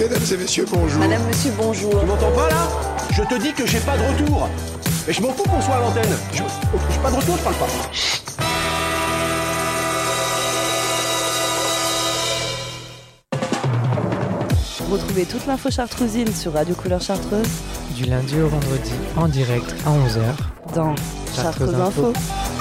Mesdames et messieurs, bonjour. Madame, monsieur, bonjour. Tu m'entends pas là? Je te dis que j'ai pas de retour. Mais je m'en fous qu'on soit à l'antenne. J'ai pas de retour, je parle pas. Retrouvez toute l'info chartrousine sur Radio Couleur Chartreuse du lundi au vendredi en direct à 11h dans Chartreuse Info.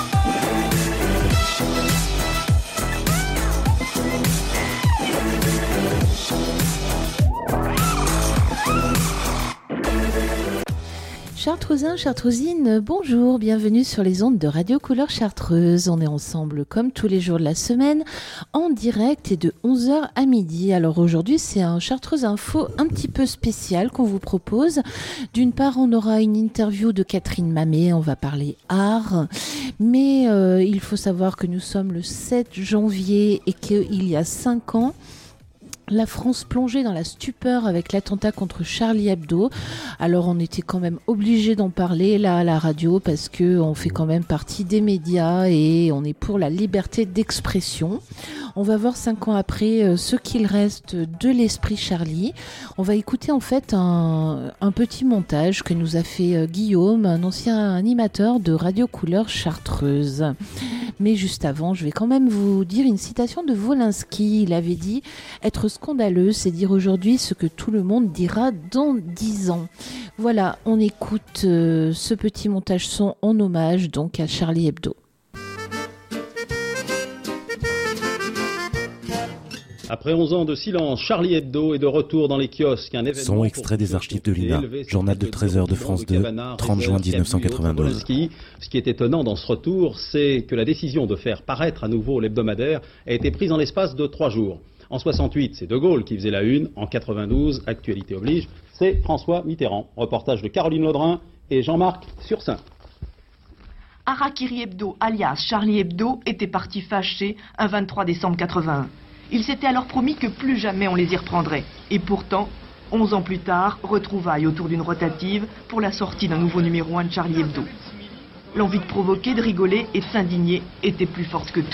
Chartreusins, Chartreusines, bonjour, bienvenue sur les ondes de Radio Couleur Chartreuse. On est ensemble comme tous les jours de la semaine, en direct et de 11h à midi. Alors aujourd'hui, c'est un Chartreuse Info un petit peu spécial qu'on vous propose. D'une part, on aura une interview de Catherine Mamet, on va parler art. Mais il faut savoir que nous sommes le 7 janvier et qu'il y a 5 ans, la France plongeait dans la stupeur avec l'attentat contre Charlie Hebdo. Alors on était quand même obligé d'en parler là à la radio parce que on fait quand même partie des médias et on est pour la liberté d'expression. On va voir 5 ans après ce qu'il reste de l'esprit Charlie. On va écouter en fait un petit montage que nous a fait Guillaume, un ancien animateur de Radio Couleur Chartreuse. Mais juste avant, je vais quand même vous dire une citation de Wolinski. Il avait dit « Être scandaleux, c'est dire aujourd'hui ce que tout le monde dira dans 10 ans. » Voilà, on écoute ce petit montage son en hommage donc à Charlie Hebdo. Après 11 ans de silence, Charlie Hebdo est de retour dans les kiosques. Un événement Son extrait des archives de l'INA, journal de 13h de France 2, 30 juin 1992. Ce qui est étonnant dans ce retour, c'est que la décision de faire paraître à nouveau l'hebdomadaire a été prise en l'espace de 3 jours. En 68, c'est De Gaulle qui faisait la une. En 92, actualité oblige, c'est François Mitterrand. Reportage de Caroline Laudrin et Jean-Marc Sursin. Harakiri Hebdo, alias Charlie Hebdo, était parti fâché un 23 décembre 81. Il s'était alors promis que plus jamais on les y reprendrait. Et pourtant, 11 ans plus tard, retrouvailles autour d'une rotative pour la sortie d'un nouveau numéro 1 de Charlie Hebdo. L'envie de provoquer, de rigoler et de s'indigner était plus forte que tout.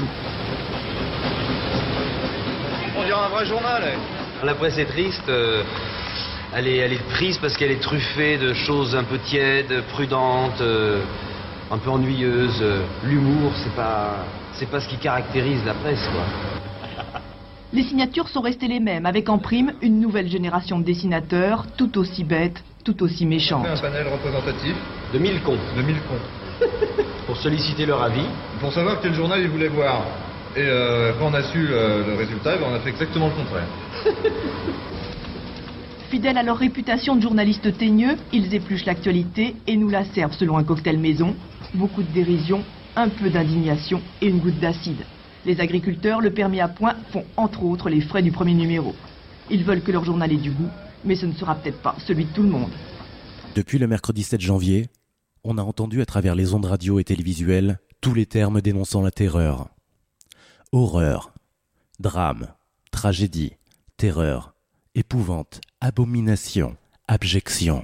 On dirait un vrai journal. La presse est triste. Elle est triste parce qu'elle est truffée de choses un peu tièdes, prudentes, un peu ennuyeuses. L'humour, c'est pas ce qui caractérise la presse, quoi. Les signatures sont restées les mêmes, avec en prime une nouvelle génération de dessinateurs, tout aussi bêtes, tout aussi méchants. On fait un panel représentatif de 1000 cons. De 1000 cons. Pour solliciter leur avis. Pour savoir quel journal ils voulaient voir. Et quand on a su le résultat, on a fait exactement le contraire. Fidèles à leur réputation de journalistes teigneux, ils épluchent l'actualité et nous la servent selon un cocktail maison. Beaucoup de dérision, un peu d'indignation et une goutte d'acide. Les agriculteurs, le permis à point, font entre autres les frais du premier numéro. Ils veulent que leur journal ait du goût, mais ce ne sera peut-être pas celui de tout le monde. Depuis le mercredi 7 janvier, on a entendu à travers les ondes radio et télévisuelles tous les termes dénonçant la terreur. Horreur, drame, tragédie, terreur, épouvante, abomination, abjection.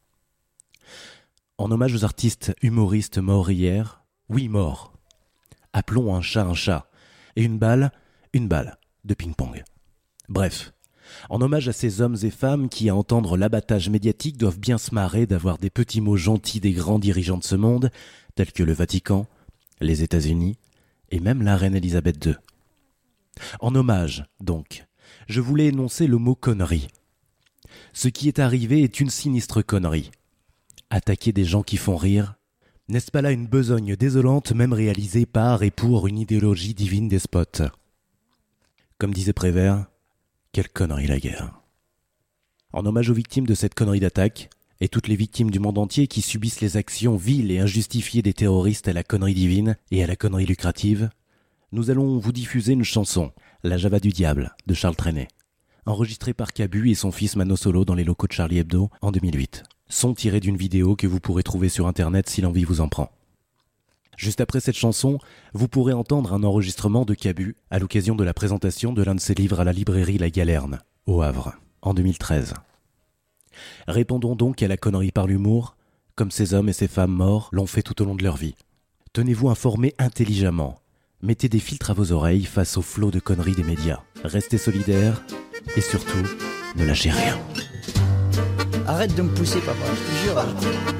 En hommage aux artistes humoristes morts hier, oui morts. Appelons un chat, et une balle de ping-pong. Bref, en hommage à ces hommes et femmes qui, à entendre l'abattage médiatique, doivent bien se marrer d'avoir des petits mots gentils des grands dirigeants de ce monde, tels que le Vatican, les États-Unis, et même la reine Elisabeth II. En hommage, donc, je voulais énoncer le mot connerie. Ce qui est arrivé est une sinistre connerie. Attaquer des gens qui font rire, n'est-ce pas là une besogne désolante, même réalisée par et pour une idéologie divine despote? Comme disait Prévert, quelle connerie la guerre. En hommage aux victimes de cette connerie d'attaque, et toutes les victimes du monde entier qui subissent les actions viles et injustifiées des terroristes à la connerie divine et à la connerie lucrative, nous allons vous diffuser une chanson, La Java du Diable, de Charles Trenet, enregistrée par Cabu et son fils Mano Solo dans les locaux de Charlie Hebdo en 2008. Son tiré d'une vidéo que vous pourrez trouver sur internet si l'envie vous en prend. Juste après cette chanson, vous pourrez entendre un enregistrement de Cabu à l'occasion de la présentation de l'un de ses livres à la librairie La Galerne, au Havre, en 2013. Répondons donc à la connerie par l'humour, comme ces hommes et ces femmes morts l'ont fait tout au long de leur vie. Tenez-vous informés intelligemment. Mettez des filtres à vos oreilles face au flot de conneries des médias. Restez solidaires et surtout, ne lâchez rien. Arrête de me pousser, papa, je te jure.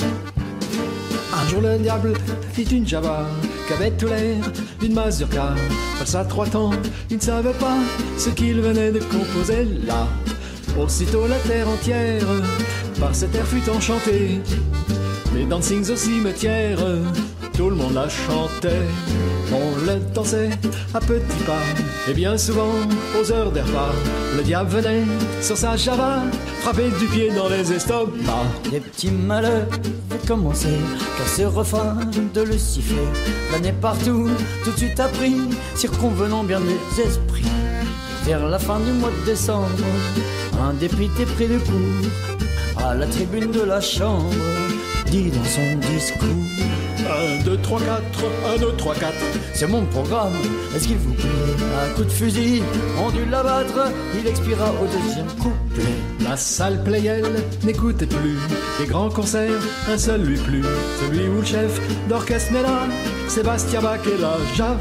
Un jour le diable fit une Java qui avait tout l'air d'une mazurka. Face à 3 temps, il ne savait pas ce qu'il venait de composer là. Aussitôt la terre entière par cet air fut enchantée. Les dancings au cimetière, tout le monde la chantait. On le dansait à petits pas, et bien souvent aux heures des repas, le diable venait sur sa Java frapper du pied dans les estomacs. Les petits malheurs ont commencé, car ce refrain de le siffler planait partout, tout de suite appris, circonvenant bien des esprits. Vers la fin du mois de décembre, un député pris de court à la tribune de la chambre dit dans son discours: 1, 2, 3, 4, 1, 2, 3, 4. C'est mon programme, est-ce qu'il vous plaît? À coup de fusil, on dut l'abattre, il expira au deuxième couplet. La salle Playel n'écoutait plus les grands concerts, un seul lui plut, celui où le chef d'orchestre met là Sébastien Bach et la Java.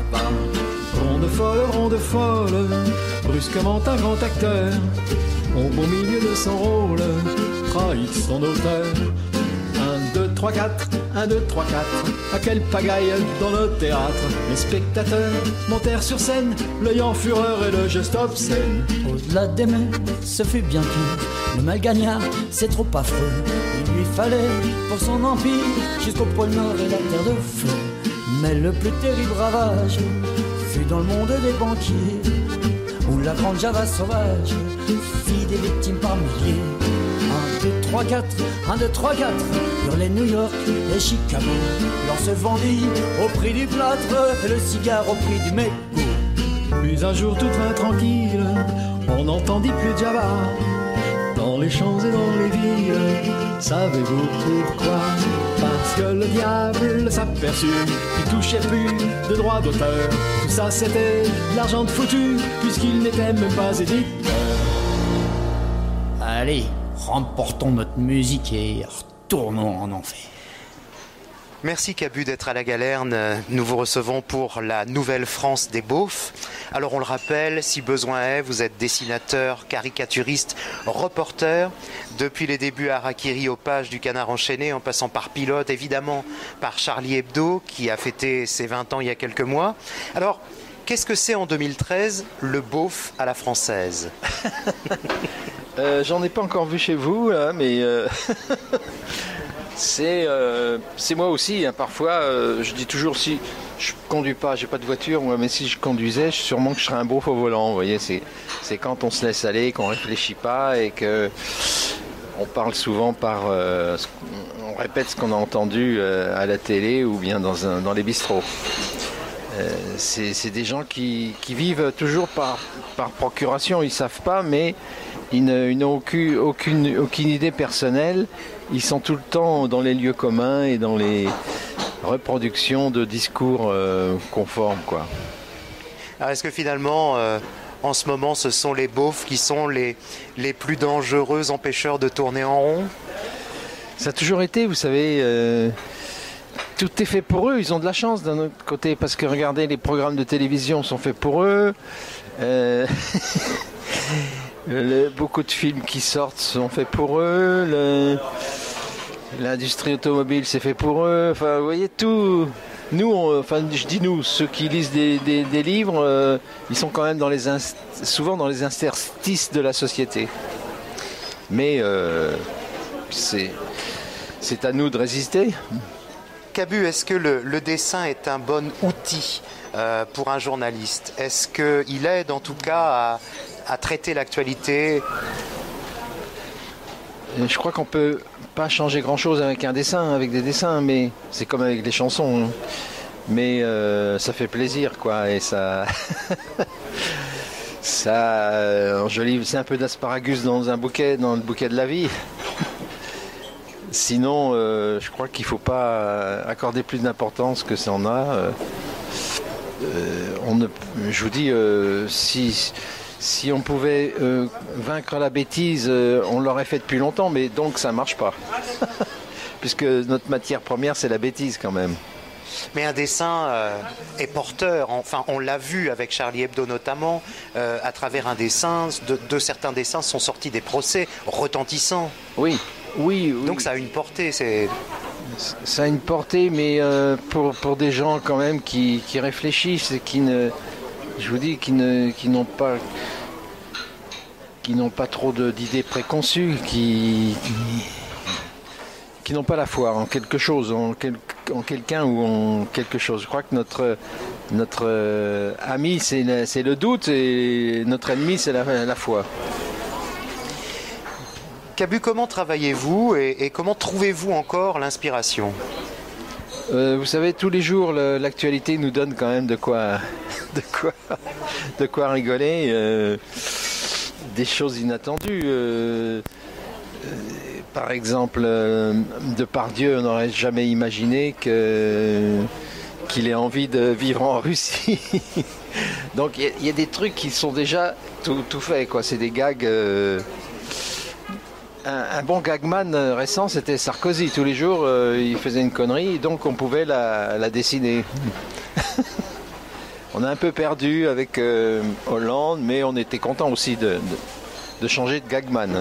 Ronde folle, brusquement un grand acteur, au beau milieu de son rôle, trahit son auteur. 1, 2, 3, 4, 1, 2, 3, 4. À quelle pagaille dans le théâtre. Les spectateurs montèrent sur scène, l'œil en fureur et le geste obscène. Au-delà des mers, ce fut bien pire. Le mal gagnard, c'est trop affreux. Il lui fallait pour son empire jusqu'au pôle Nord et la terre de feu. Mais le plus terrible ravage fut dans le monde des banquiers, où la grande Java sauvage fit des victimes par milliers. 1, 2, 3, 4, 1, 2, 3, 4, hurlait New York et Chicago. L'or se vendit au prix du plâtre et le cigare au prix du mégot. Puis un jour tout vint tranquille, on n'entendit plus de Java dans les champs et dans les villes. Savez-vous pourquoi? Parce que le diable s'aperçut qu'il touchait plus de droits d'auteur. Tout ça c'était de l'argent de foutu, puisqu'il n'était même pas éditeur. Allez, remportons notre musique et retournons en enfer. Merci Cabu d'être à la Galerne. Nous vous recevons pour la Nouvelle France des Beaufs. Alors on le rappelle, si besoin est, vous êtes dessinateur, caricaturiste, reporter. Depuis les débuts à Harakiri aux pages du Canard enchaîné, en passant par Pilote, évidemment par Charlie Hebdo, qui a fêté ses 20 ans il y a quelques mois. Alors, qu'est-ce que c'est en 2013, le beauf à la française? J'en ai pas encore vu chez vous, là, mais... C'est moi aussi, hein. Parfois je dis toujours, si je conduis pas, j'ai pas de voiture, mais si je conduisais, sûrement que je serais un beauf au volant. Vous voyez, c'est quand on se laisse aller, qu'on réfléchit pas et que on parle souvent on répète ce qu'on a entendu à la télé ou bien dans les bistrots. C'est des gens qui vivent toujours par procuration, ils savent pas, mais ils n'ont aucune idée personnelle. Ils sont tout le temps dans les lieux communs et dans les reproductions de discours conformes, quoi. Alors est-ce que finalement, en ce moment, ce sont les beaufs qui sont les plus dangereux empêcheurs de tourner en rond? Ça a toujours été, vous savez... tout est fait pour eux, ils ont de la chance d'un autre côté, parce que regardez, les programmes de télévision sont faits pour eux. Beaucoup de films qui sortent sont faits pour eux. L'industrie automobile, c'est fait pour eux. Enfin, vous voyez, tout. Nous, je dis nous, ceux qui lisent des livres, ils sont quand même souvent dans les interstices de la société. Mais c'est à nous de résister. Cabu, est-ce que le dessin est un bon outil pour un journaliste? Est-ce qu'il aide en tout cas à traiter l'actualité? Je crois qu'on peut pas changer grand-chose avec avec des dessins, mais c'est comme avec les chansons. Hein. Mais ça fait plaisir, quoi, et ça... c'est un peu d'asparagus dans le bouquet de la vie. Sinon, je crois qu'il ne faut pas accorder plus d'importance que ça en a. Je vous dis, si on pouvait vaincre la bêtise, on l'aurait fait depuis longtemps, mais donc ça ne marche pas. Puisque notre matière première, c'est la bêtise quand même. Mais un dessin est porteur. Enfin, on l'a vu avec Charlie Hebdo notamment, à travers un dessin. De certains dessins sont sortis des procès retentissants. Oui. Donc ça a une portée. Ça a une portée, mais pour des gens quand même qui réfléchissent et qui n'ont pas trop d'idées préconçues, qui n'ont pas la foi en quelque chose, en quelqu'un ou en quelque chose. Je crois que notre ami, c'est le doute, et notre ennemi, c'est la foi. Cabu, comment travaillez-vous et comment trouvez-vous encore l'inspiration ? Vous savez, tous les jours, l'actualité nous donne quand même de quoi rigoler. Des choses inattendues. Par exemple, Depardieu, on n'aurait jamais imaginé qu'il ait envie de vivre en Russie. Donc il y a des trucs qui sont déjà tout faits, quoi. C'est des gags. Un bon gagman récent, c'était Sarkozy. Tous les jours, il faisait une connerie, donc on pouvait la dessiner. On a un peu perdu avec Hollande, mais on était content aussi de changer de gagman.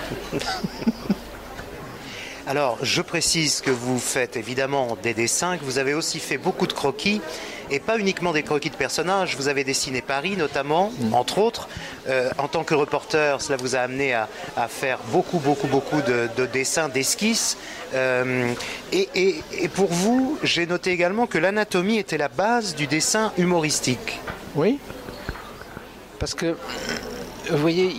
Alors, je précise que vous faites évidemment des dessins, que vous avez aussi fait beaucoup de croquis, et pas uniquement des croquis de personnages. Vous avez dessiné Paris notamment, entre autres. En tant que reporter, cela vous a amené à faire beaucoup de dessins, d'esquisses. Et pour vous, j'ai noté également que l'anatomie était la base du dessin humoristique. Oui, parce que, vous voyez,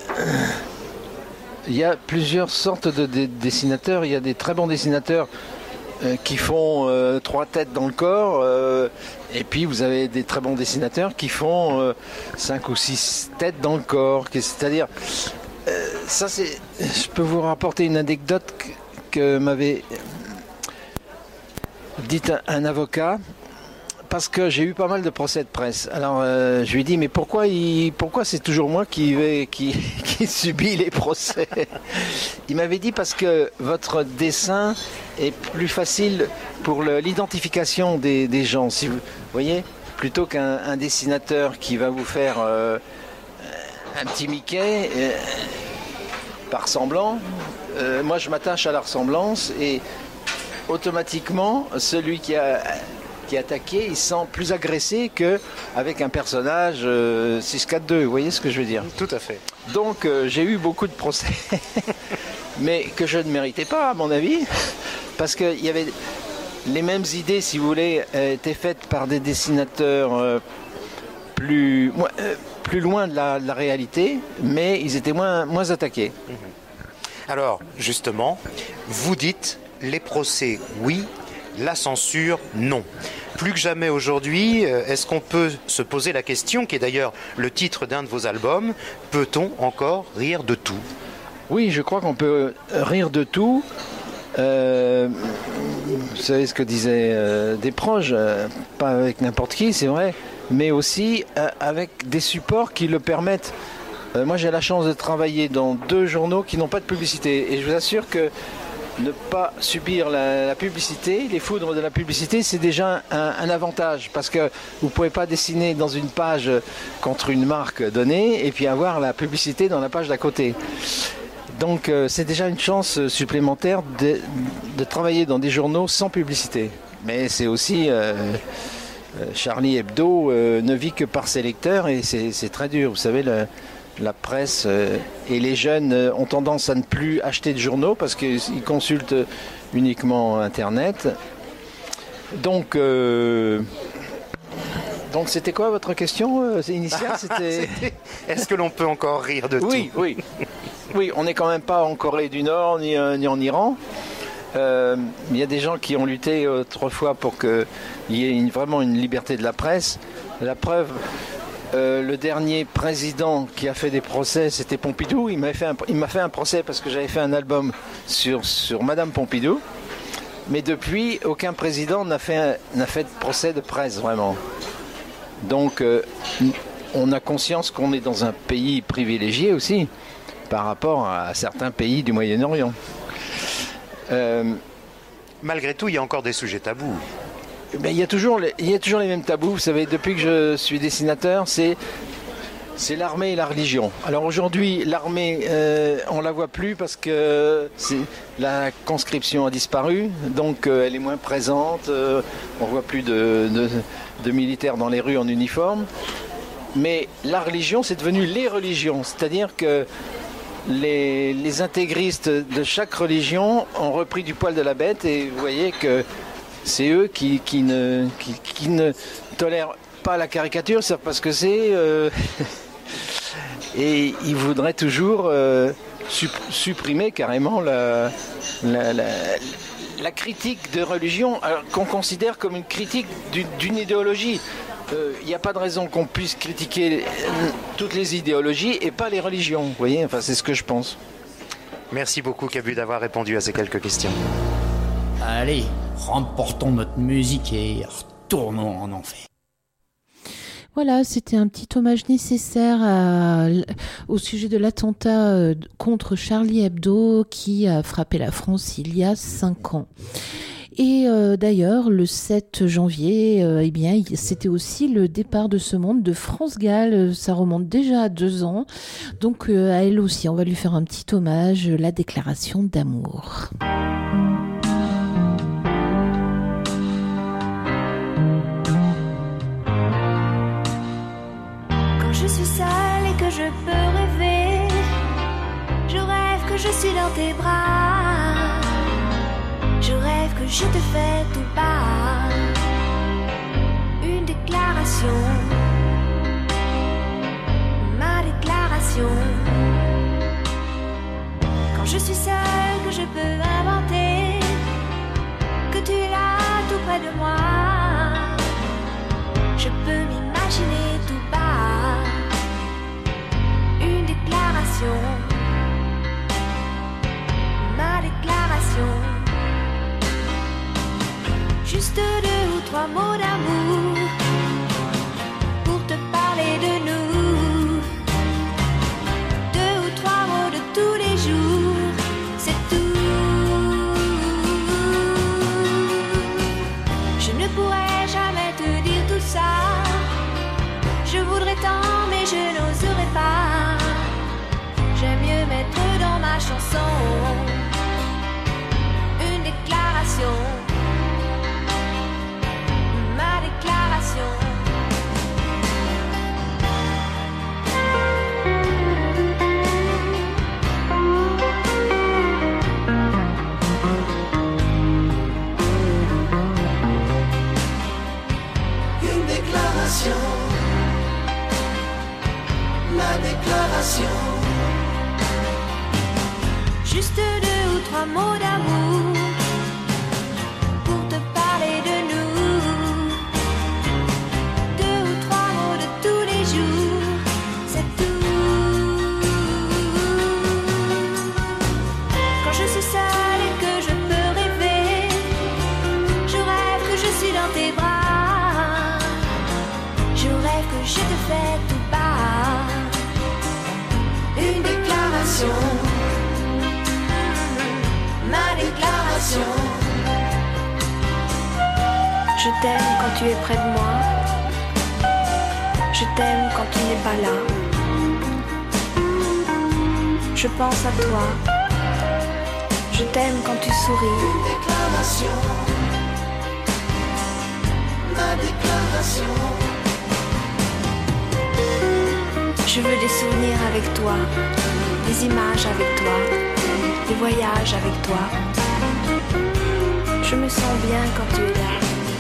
il y a plusieurs sortes de dessinateurs. Il y a des très bons dessinateurs qui font 3 têtes dans le corps, et puis vous avez des très bons dessinateurs qui font 5 ou 6 têtes dans le corps. C'est-à-dire, je peux vous rapporter une anecdote que m'avait dit un avocat, parce que j'ai eu pas mal de procès de presse. Alors je lui ai dit, mais pourquoi c'est toujours moi qui subit les procès ? Il m'avait dit, parce que votre dessin est plus facile pour l'identification des gens, si vous voyez, plutôt qu'un dessinateur qui va vous faire un petit Mickey par semblant. Moi je m'attache à la ressemblance, et automatiquement celui qui est attaqué, il se sent plus agressé qu'avec un personnage 6-4-2, vous voyez ce que je veux dire ? Tout à fait. Donc j'ai eu beaucoup de procès, mais que je ne méritais pas à mon avis, parce qu'il y avait les mêmes idées, si vous voulez, étaient faites par des dessinateurs plus loin de la réalité, mais ils étaient moins attaqués. Alors, justement, vous dites les procès, oui, la censure, non. Plus que jamais aujourd'hui, est-ce qu'on peut se poser la question, qui est d'ailleurs le titre d'un de vos albums, peut-on encore rire de tout ? Oui, je crois qu'on peut rire de tout. Vous savez ce que disait Desproges, pas avec n'importe qui, c'est vrai, mais aussi avec des supports qui le permettent. Moi, j'ai la chance de travailler dans 2 journaux qui n'ont pas de publicité, et je vous assure que ne pas subir la publicité, les foudres de la publicité, c'est déjà un avantage, parce que vous ne pouvez pas dessiner dans une page contre une marque donnée et puis avoir la publicité dans la page d'à côté. Donc c'est déjà une chance supplémentaire de travailler dans des journaux sans publicité. Mais c'est aussi Charlie Hebdo ne vit que par ses lecteurs, et c'est très dur. Vous savez, la presse et les jeunes ont tendance à ne plus acheter de journaux parce qu'ils consultent uniquement Internet. Donc c'était quoi votre question initiale ? C'était... Est-ce que l'on peut encore rire de tout ? Oui, on n'est quand même pas en Corée du Nord ni en Iran. Il y a des gens qui ont lutté autrefois pour qu'il y ait vraiment une liberté de la presse. La preuve... le dernier président qui a fait des procès, c'était Pompidou. Il m'a fait un procès parce que j'avais fait un album sur Madame Pompidou. Mais depuis, aucun président n'a fait de procès de presse, vraiment. Donc, on a conscience qu'on est dans un pays privilégié aussi, par rapport à certains pays du Moyen-Orient. Malgré tout, il y a encore des sujets tabous. il y a toujours les mêmes tabous. Vous savez, depuis que je suis dessinateur, c'est l'armée et la religion. Alors aujourd'hui, l'armée, on la voit plus parce que la conscription a disparu, donc elle est moins présente. On voit plus de militaires dans les rues en uniforme. Mais la religion, c'est devenu les religions. C'est-à-dire que les intégristes de chaque religion ont repris du poil de la bête, et vous voyez que c'est eux qui ne tolèrent pas la caricature, c'est parce que c'est... Et ils voudraient toujours supprimer carrément la critique de religion, alors qu'on considère comme une critique d'une idéologie. Il n'y a pas de raison qu'on puisse critiquer toutes les idéologies et pas les religions. Vous voyez, enfin, c'est ce que je pense. Merci beaucoup, Cabu, d'avoir répondu à ces quelques questions. Allez, remportons notre musique et retournons en enfer. Voilà, c'était un petit hommage nécessaire au sujet de l'attentat contre Charlie Hebdo qui a frappé la France il y a 5 ans. Et d'ailleurs, le 7 janvier, c'était aussi le départ de ce monde de France Gall. Ça remonte déjà à 2 ans. Donc à elle aussi, on va lui faire un petit hommage, la déclaration d'amour. Quand je suis seule et que je peux rêver, je rêve que je suis dans tes bras. Je rêve que je te fais tout bas une déclaration, ma déclaration. Quand je suis seule, que je peux inventer que tu es là tout près de moi. Je peux m'imaginer tout bas une déclaration, ma déclaration. Juste 2 ou 3 mots d'amour pour te parler de nous. 2 ou 3 mots de tous les jours, c'est tout. Je ne pourrais jamais te dire tout ça. Je voudrais tant, mais je n'oserais pas. J'aime mieux mettre dans ma chanson une déclaration. Une déclaration, la déclaration. Juste 2 ou 3 mots d'amour pour te parler de nous. 2 ou 3 mots de tous les jours, c'est tout. Quand je suis seule et que je peux rêver, je rêve que je suis dans tes bras. Je rêve que je te fais tout bas une déclaration, ma déclaration. Je t'aime quand tu es près de moi. Je t'aime quand tu n'es pas là. Je pense à toi. Je t'aime quand tu souris. Une déclaration, ma déclaration. Je veux des souvenirs avec toi, des images avec toi, des voyages avec toi. Je me sens bien quand tu es là.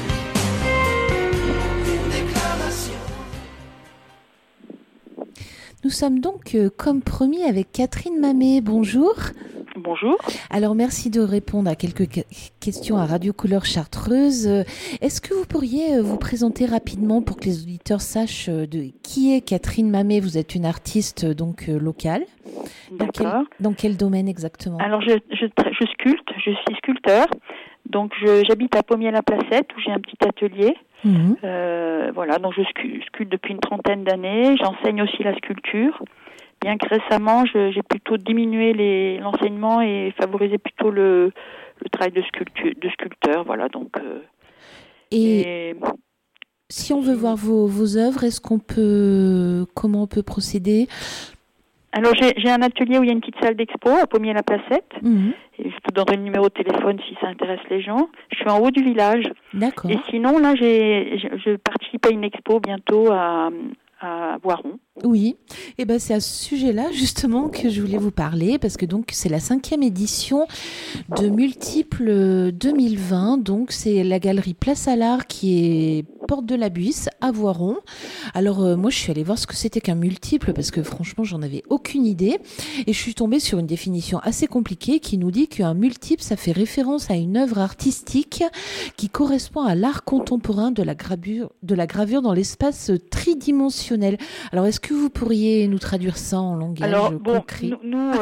Nous sommes donc, comme promis, avec Catherine Mamet. Bonjour. Bonjour. Alors, merci de répondre à quelques questions à Radio Couleur Chartreuse. Est-ce que vous pourriez vous présenter rapidement pour que les auditeurs sachent de qui est Catherine Mamet? Vous êtes une artiste donc locale. D'accord. Dans quel domaine exactement? Alors, je sculpte, je suis sculpteur. Donc, j'habite à Pommier-la-Placette où j'ai un petit atelier. Mmh. Voilà, donc je sculpte depuis une 30aine d'années. J'enseigne aussi la sculpture. Bien que récemment, j'ai plutôt diminué l'enseignement et favorisé plutôt le travail de sculpteur. Voilà, donc Et si on veut voir vos œuvres, comment on peut procéder ? Alors j'ai un atelier où il y a une petite salle d'expo à Pommier-la-Placette. Et je vous donnerai le numéro de téléphone si ça intéresse les gens. Je suis en haut du village. D'accord. Et sinon là je participe à une expo bientôt à Voiron. Oui, et ben c'est à ce sujet-là justement que je voulais vous parler, parce que donc c'est la 5e édition de Multiples 2020, donc c'est la galerie Place à l'Art qui est porte de la Buisse à Voiron. Alors moi je suis allée voir ce que c'était qu'un multiple, parce que franchement j'en avais aucune idée, et je suis tombée sur une définition assez compliquée qui nous dit qu'un multiple ça fait référence à une œuvre artistique qui correspond à l'art contemporain de la gravure dans l'espace tridimensionnel. Alors est-ce que vous pourriez nous traduire ça en langage concret ? Nous,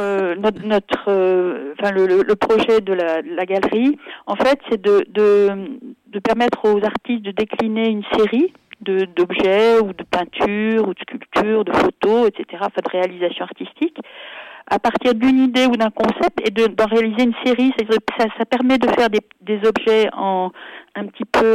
le projet de la galerie, en fait, c'est de permettre aux artistes de décliner une série d'objets ou de peintures ou de sculptures, de photos, etc., enfin de réalisations artistiques, à partir d'une idée ou d'un concept, et d'en réaliser une série. Ça permet de faire des objets un petit peu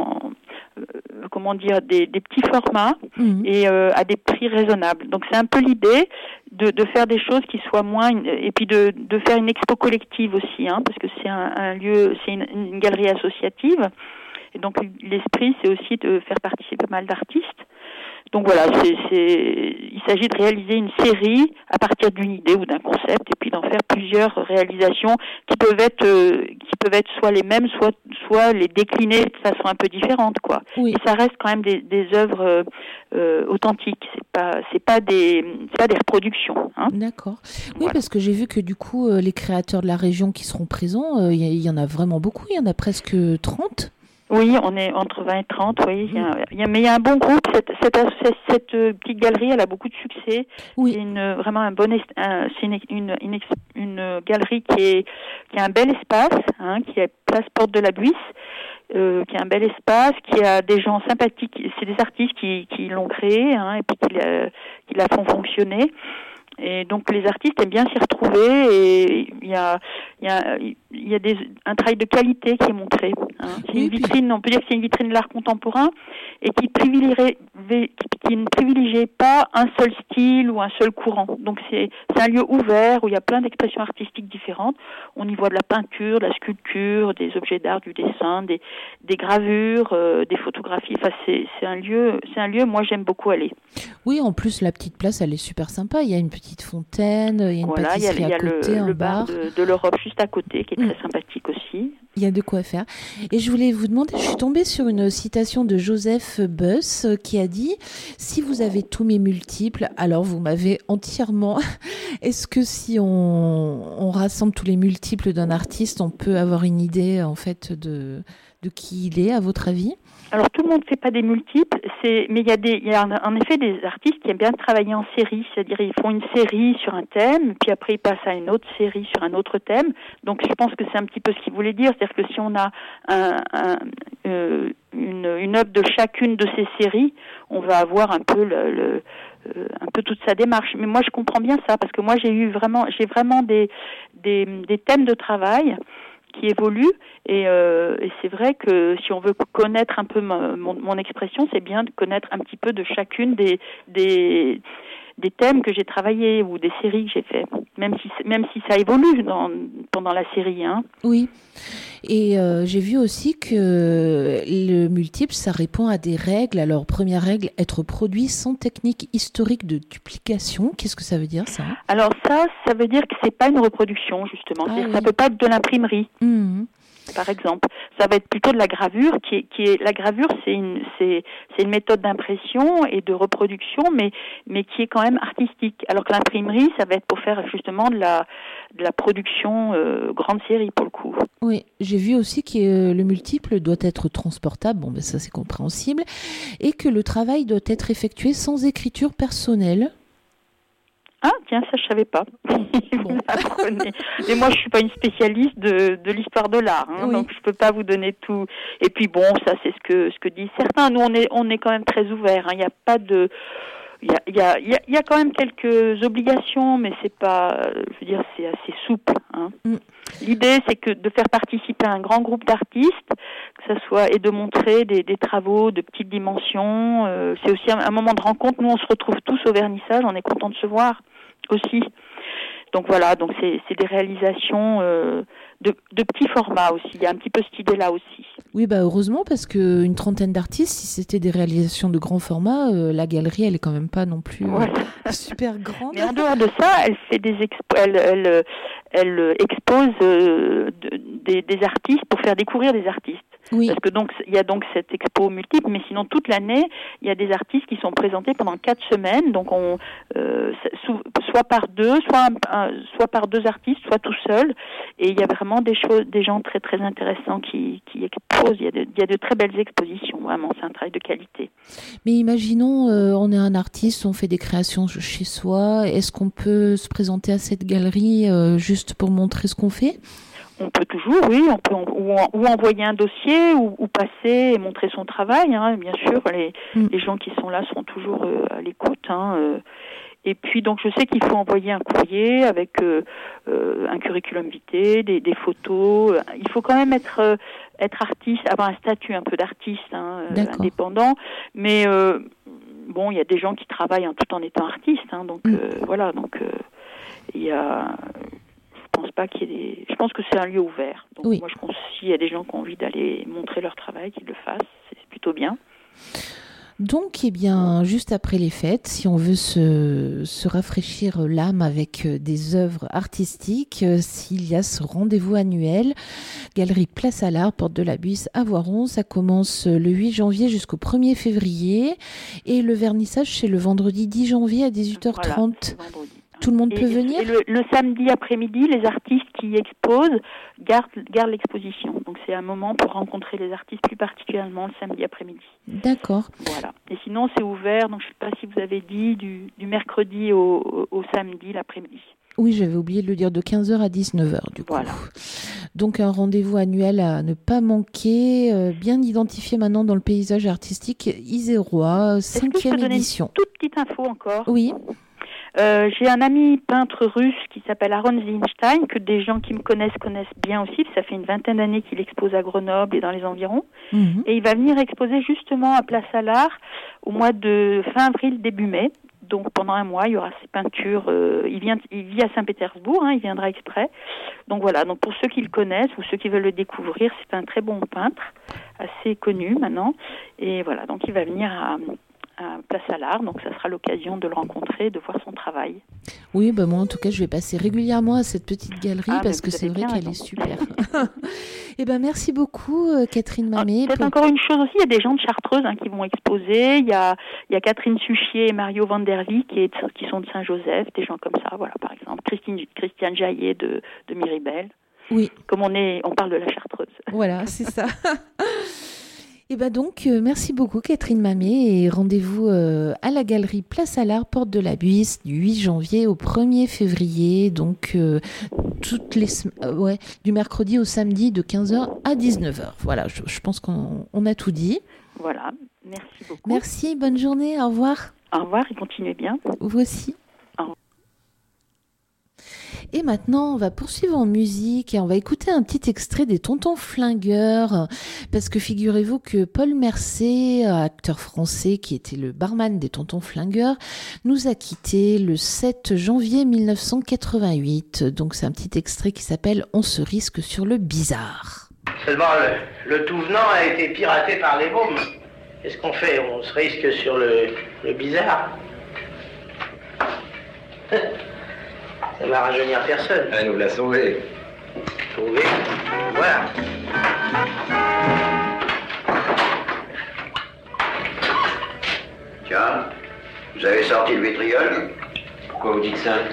des petits formats et à des prix raisonnables. Donc c'est un peu l'idée de faire des choses qui soient moins, et puis de faire une expo collective aussi, parce que c'est un lieu, c'est une galerie associative, et donc l'esprit c'est aussi de faire participer pas mal d'artistes. Donc voilà, il s'agit de réaliser une série à partir d'une idée ou d'un concept, et puis d'en faire plusieurs réalisations qui peuvent être soit les mêmes, soit les décliner de façon un peu différente, quoi. Oui. Et ça reste quand même des œuvres authentiques. C'est pas des reproductions. D'accord. Oui, voilà. Parce que j'ai vu que du coup les créateurs de la région qui seront présents, il y en a vraiment beaucoup. Il y en a presque 30. Oui, on est entre 20 et 30, oui. Mais il y a un bon groupe. Cette petite galerie, elle a beaucoup de succès. Oui. C'est vraiment une galerie qui a un bel espace, qui est place Porte de la Buisse, qui a un bel espace, qui a des gens sympathiques. C'est des artistes qui l'ont créé, et puis qui la font fonctionner. Et donc les artistes aiment bien s'y retrouver, et il y a un travail de qualité qui est montré. C'est une vitrine, on peut dire que c'est une vitrine de l'art contemporain, et qui ne privilégie pas un seul style ou un seul courant. Donc c'est un lieu ouvert où il y a plein d'expressions artistiques différentes. On y voit de la peinture, de la sculpture, des objets d'art, du dessin, des gravures, des photographies. Enfin c'est un lieu, moi j'aime beaucoup aller. Oui, en plus la petite place elle est super sympa. Il y a une petite fontaine, il y a une pâtisserie à côté, il y a le bar de l'Europe juste à côté qui est très sympathique aussi. Il y a de quoi faire. Et je voulais vous demander, je suis tombée sur une citation de Joseph Beuys qui a dit « Si vous avez tous mes multiples, alors vous m'avez entièrement. » Est-ce que si on rassemble tous les multiples d'un artiste, on peut avoir une idée en fait de qui il est, à votre avis ? Alors tout le monde ne fait pas des multiples, mais il y a en effet des artistes qui aiment bien travailler en série, c'est-à-dire ils font une série sur un thème, puis après ils passent à une autre série sur un autre thème. Donc je pense que c'est un petit peu ce qu'il voulait dire, c'est-à-dire que si on a une œuvre de chacune de ces séries, on va avoir un peu un peu toute sa démarche. Mais moi je comprends bien ça, parce que moi j'ai vraiment des thèmes de travail qui évolue, et c'est vrai que si on veut connaître un peu mon expression, c'est bien de connaître un petit peu de chacune des thèmes que j'ai travaillés ou des séries que j'ai fait, même si ça évolue pendant la série. Oui, et j'ai vu aussi que le multiple, ça répond à des règles. Alors, première règle, être produit sans technique historique de duplication. Qu'est-ce que ça veut dire, ça ? Alors ça veut dire que c'est pas une reproduction, justement. Ça peut pas être de l'imprimerie. Par exemple, ça va être plutôt de la gravure, qui est la gravure, c'est une méthode d'impression et de reproduction, mais qui est quand même artistique. Alors que l'imprimerie, ça va être pour faire justement de la production grande série pour le coup. Oui, j'ai vu aussi que le multiple doit être transportable, bon ben ça c'est compréhensible, et que le travail doit être effectué sans écriture personnelle. Ah, tiens, ça, je savais pas. Bon. Mais moi, je suis pas une spécialiste de l'histoire de l'art, donc je peux pas vous donner tout. Et puis bon, ça, c'est ce que disent certains. Nous, on est quand même très ouverts. Il y a pas de, il y a quand même quelques obligations, mais c'est pas, je veux dire, c'est assez souple. L'idée, c'est que de faire participer un grand groupe d'artistes, que ça soit et de montrer des travaux de petites dimensions. C'est aussi un moment de rencontre. Nous, on se retrouve tous au vernissage. On est contents de se voir aussi. Donc voilà, donc c'est des réalisations de petits formats aussi. Il y a un petit peu cette idée-là aussi. Oui, heureusement, parce qu'une trentaine d'artistes, si c'était des réalisations de grand format, la galerie, elle est quand même pas non plus super grande. Mais en dehors de ça, elle fait elle expose des artistes pour faire découvrir des artistes. Oui. Parce que donc il y a donc cette expo multiple, mais sinon toute l'année il y a des artistes qui sont présentés pendant 4 semaines. Donc on soit par deux, soit par 2 artistes, soit tout seul. Et il y a vraiment des gens très très intéressants qui exposent. Il y a de très belles expositions. Vraiment, c'est un travail de qualité. Mais imaginons, on est un artiste, on fait des créations chez soi. Est-ce qu'on peut se présenter à cette galerie juste pour montrer ce qu'on fait ? On peut toujours, oui, on peut ou envoyer un dossier ou passer et montrer son travail. Hein, bien sûr, les gens qui sont là sont toujours à l'écoute. Et puis donc je sais qu'il faut envoyer un courrier avec un curriculum vitae, des photos. Il faut quand même être artiste, avoir un statut un peu d'artiste indépendant. Mais bon, il y a des gens qui travaillent tout en étant artistes. Donc voilà, donc il y a. Je pense pas qu'il y ait des. Je pense que c'est un lieu ouvert. Donc moi, je pense s'il y a des gens qui ont envie d'aller montrer leur travail, qu'ils le fassent. C'est plutôt bien. Donc, juste après les fêtes, si on veut se rafraîchir l'âme avec des œuvres artistiques, s'il y a ce rendez-vous annuel, Galerie Place à l'Art, Porte de la Buisse à Voiron, ça commence le 8 janvier jusqu'au 1er février et le vernissage, c'est le vendredi 10 janvier à 18h30. Voilà, tout le monde peut venir. Et le samedi après-midi, les artistes qui exposent gardent l'exposition. Donc c'est un moment pour rencontrer les artistes, plus particulièrement le samedi après-midi. D'accord. Voilà. Et sinon, c'est ouvert, donc je ne sais pas si vous avez dit, du mercredi au samedi l'après-midi. Oui, j'avais oublié de le dire, de 15h à 19h du coup. Voilà. Donc un rendez-vous annuel à ne pas manquer, bien identifié maintenant dans le paysage artistique isérois, 5e édition. Une toute petite info encore. Oui. J'ai un ami peintre russe qui s'appelle Aaron Zinstein, que des gens qui me connaissent bien aussi. Ça fait une 20aine d'années qu'il expose à Grenoble et dans les environs. Et il va venir exposer justement à Place à l'Art au mois de fin avril, début mai. Donc pendant un mois, il y aura ses peintures. Il vit à Saint-Pétersbourg, il viendra exprès. Donc voilà, donc pour ceux qui le connaissent ou ceux qui veulent le découvrir, c'est un très bon peintre, assez connu maintenant. Et voilà, donc il va venir à Place à l'Art, donc ça sera l'occasion de le rencontrer, de voir son travail. Oui, moi en tout cas je vais passer régulièrement à cette petite galerie parce que c'est vrai qu'elle est super. Et merci beaucoup Catherine Mamet. Peut-être encore une chose aussi, il y a des gens de Chartreuse qui vont exposer, il y a Catherine Suchier et Mario Van der Lee qui sont de Saint-Joseph, des gens comme ça, voilà, par exemple Christiane Jaillet de Miribel. Oui. Comme on parle de la Chartreuse. Voilà, c'est ça. Et donc, merci beaucoup Catherine Mamet et rendez-vous à la galerie Place à l'Art, Porte de la Buisse, du 8 janvier au 1er février, donc toutes les du mercredi au samedi de 15h à 19h. Voilà, je pense qu'on a tout dit. Voilà, merci beaucoup. Merci, bonne journée, au revoir. Au revoir et continuez bien. Vous aussi. Et maintenant, on va poursuivre en musique et on va écouter un petit extrait des Tontons Flingueurs. Parce que figurez-vous que Paul Mercé, acteur français qui était le barman des Tontons Flingueurs, nous a quittés le 7 janvier 1988. Donc c'est un petit extrait qui s'appelle « On se risque sur le bizarre ». Seulement, le tout venant a été piraté par les mômes. Qu'est-ce qu'on fait? On se risque sur le bizarre. Ça va rajeunir personne. Elle nous l'a sauvé. Sauvé? Voilà. Tiens, vous avez sorti le vitriol? Pourquoi vous dites ça?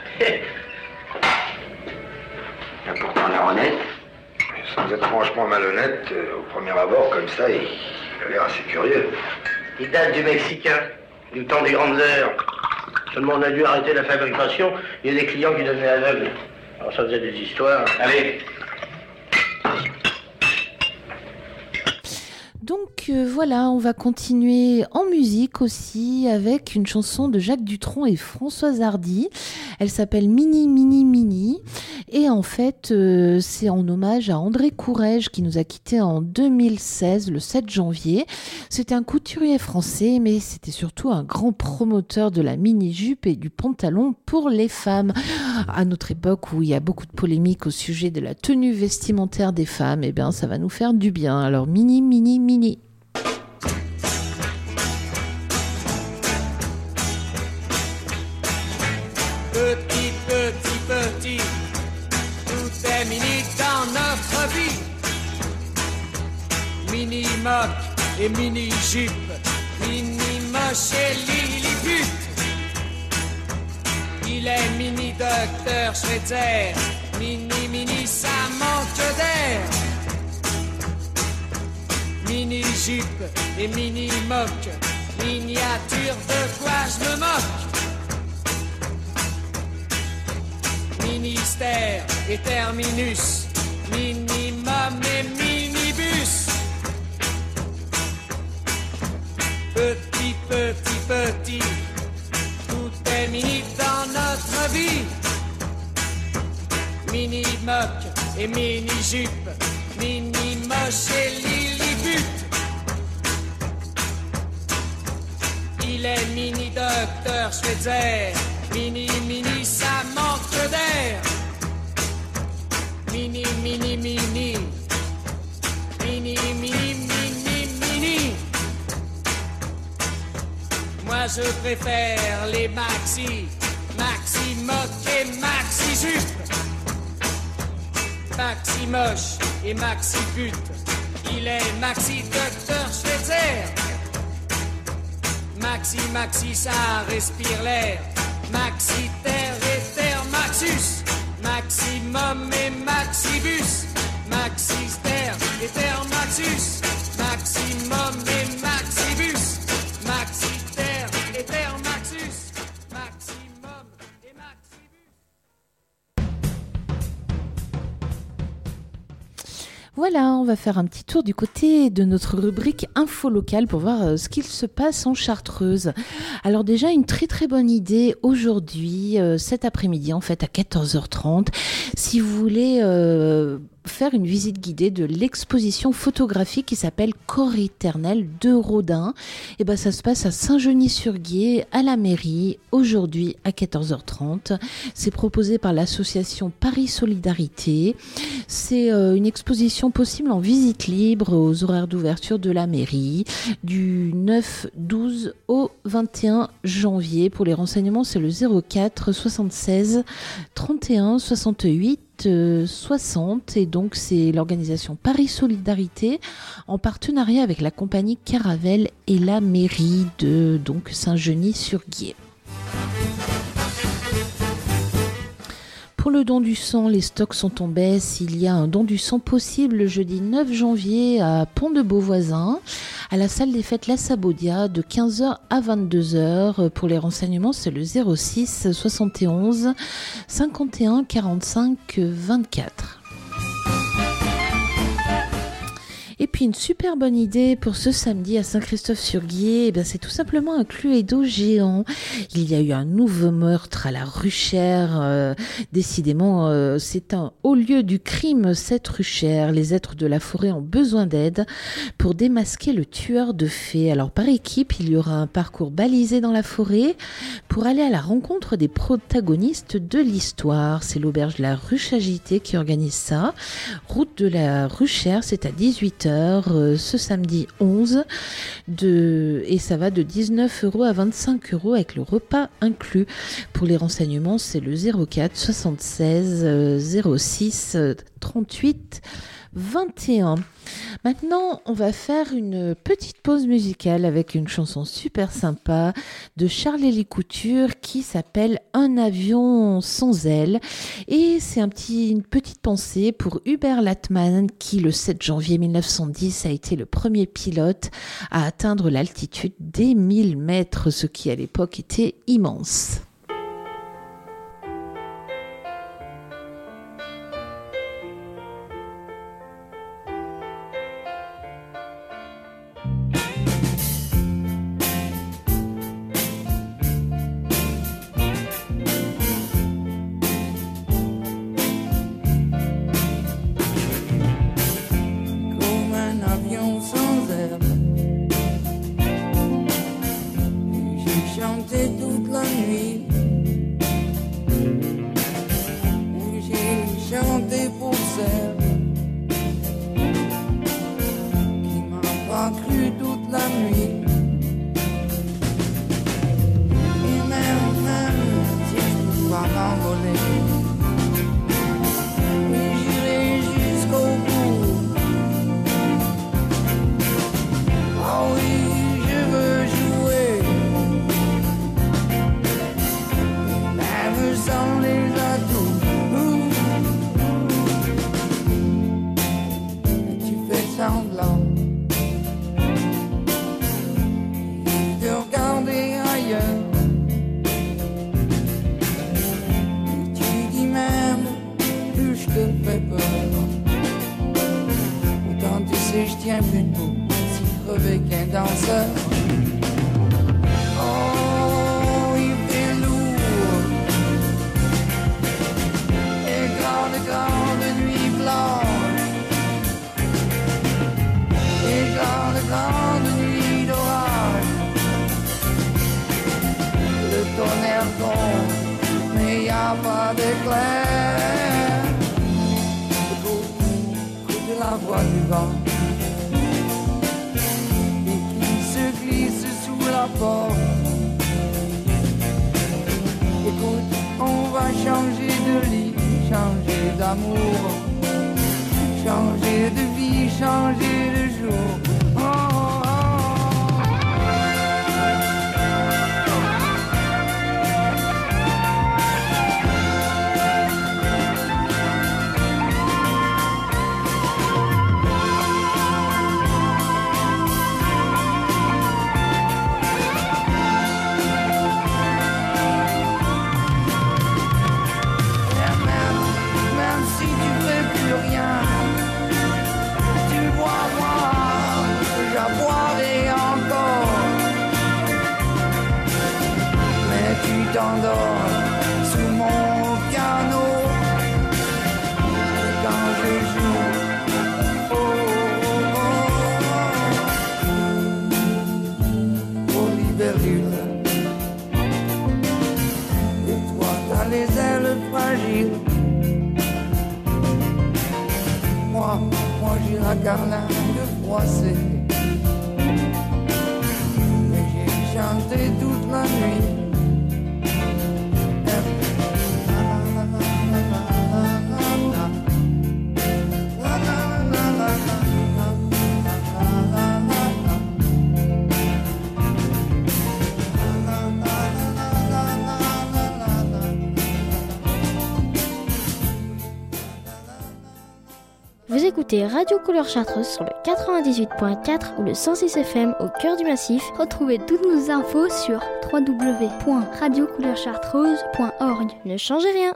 Là pourtant la honnête. Sans être franchement malhonnête, au premier abord, comme ça, il a l'air assez curieux. Il date du Mexicain, du temps des grandes heures. Seulement, on a dû arrêter la fabrication. Il y a des clients qui devenaient aveugles. Alors, ça faisait des histoires. Allez. Donc voilà, on va continuer en musique aussi avec une chanson de Jacques Dutronc et Françoise Hardy. Elle s'appelle Mini Mini Mini Et en fait, c'est en hommage à André Courrèges qui nous a quittés en 2016, le 7 janvier. C'était un couturier français, mais c'était surtout un grand promoteur de la mini-jupe et du pantalon pour les femmes. À notre époque où il y a beaucoup de polémiques au sujet de la tenue vestimentaire des femmes, eh bien, ça va nous faire du bien. Alors, mini, mini, mini. Petit, petit, petit, tout est mini dans notre vie. Mini moque et mini jupe, mini moche et lilliput. Il est mini docteur Schweitzer, mini mini ça manque d'air. Mini jupe et mini moque, miniature de quoi je me moque. Ministère et terminus, minimum et minibus. Petit, petit, petit, tout est mini dans notre vie. Mini moque et mini jupe, mini moche et lilliput. Il est mini docteur Schweitzer, mini mini ça manque d'air. Mini mini mini, mini mini mini mini. Moi je préfère les maxi, maxi moque et maxi jupe. Maxi moche et maxi pute, il est maxi docteur Schweitzer. Maxi maxi ça respire l'air. Maxi terre et terre maxus, maximum et maxibus. Maxi terre et terre maxus, maximum et maxibus. Maxi terre et terre maxus, maximum et maxibus. Voilà, on va faire un petit tour du côté de notre rubrique info locale pour voir ce qu'il se passe en Chartreuse. Alors déjà, une très très bonne idée aujourd'hui, cet après-midi en fait à 14h30, si vous voulez faire une visite guidée de l'exposition photographique qui s'appelle Corps éternel de Rodin. Et ben ça se passe à Saint-Genis-sur-Guiers, à la mairie, aujourd'hui à 14h30. C'est proposé par l'association Paris Solidarité. C'est une exposition possible en visite libre aux horaires d'ouverture de la mairie du 9, 12 au 21 janvier. Pour les renseignements, c'est le 04 76 31 68 60 et donc c'est l'organisation Paris Solidarité en partenariat avec la compagnie Caravelle et la mairie de donc Saint-Genis-sur-Guiers. Pour le don du sang, les stocks sont en baisse. Il y a un don du sang possible le jeudi 9 janvier à Pont-de-Beauvoisin, à la salle des fêtes La Sabodia, de 15h à 22h. Pour les renseignements, c'est le 06 71 51 45 24. Et puis une super bonne idée pour ce samedi à Saint-Christophe-sur-Guiers, c'est tout simplement un Cluedo géant. Il y a eu un nouveau meurtre à la Ruchère. Décidément, c'est un haut lieu du crime, cette Ruchère. Les êtres de la forêt ont besoin d'aide pour démasquer le tueur de fées. Alors par équipe, il y aura un parcours balisé dans la forêt pour aller à la rencontre des protagonistes de l'histoire. C'est l'auberge de la Ruche Agitée qui organise ça. Route de la Ruchère, c'est à 18h. Ce samedi 11 et ça va de 19 € à 25 € avec le repas inclus. Pour les renseignements, c'est le 04 76 06 38 21. Maintenant, on va faire une petite pause musicale avec une chanson super sympa de Charles-Élie Couture qui s'appelle Un avion sans ailes. Et c'est une petite pensée pour Hubert Latman qui, le 7 janvier 1910, a été le premier pilote à atteindre l'altitude des 1000 mètres, ce qui à l'époque était immense. chanter pour celle qui m'a pas cru toute la nuit. Et même si je peux pas m'envoler, mais j'irai jusqu'au bout. Oh oui, je veux jouer, même sans les atouts. Tu fais semblant de regarder ailleurs. Tu dis même que je te fais peur. Autant tu sais, je tiens plus debout, si crevé qu'un danseur. Oh, il fait lourd. Et grande nuit blanche. Et grande nuit d'orage. Le tonnerre tombe, mais y a pas d'éclair. Écoute la voix du vent et qui se glisse sous la porte. Écoute, on va changer de lit, changer d'amour, changer de vie, changer de jour. Oh, oh, oh. Même si tu fais plus rien, tu vois moi, j'aboierai encore. Mais tu t'endors sous mon piano quand je joue. Oh, oh, oh, oh, libellule. Et toi t'as les ailes fragiles. Moi j'ai la carlingue froissée. Mais j'ai chanté toute la nuit. Vous écoutez Radio Couleur Chartreuse sur le 98.4 ou le 106 FM au cœur du massif. Retrouvez toutes nos infos sur www.radiocouleurchartreuse.org. Ne changez rien.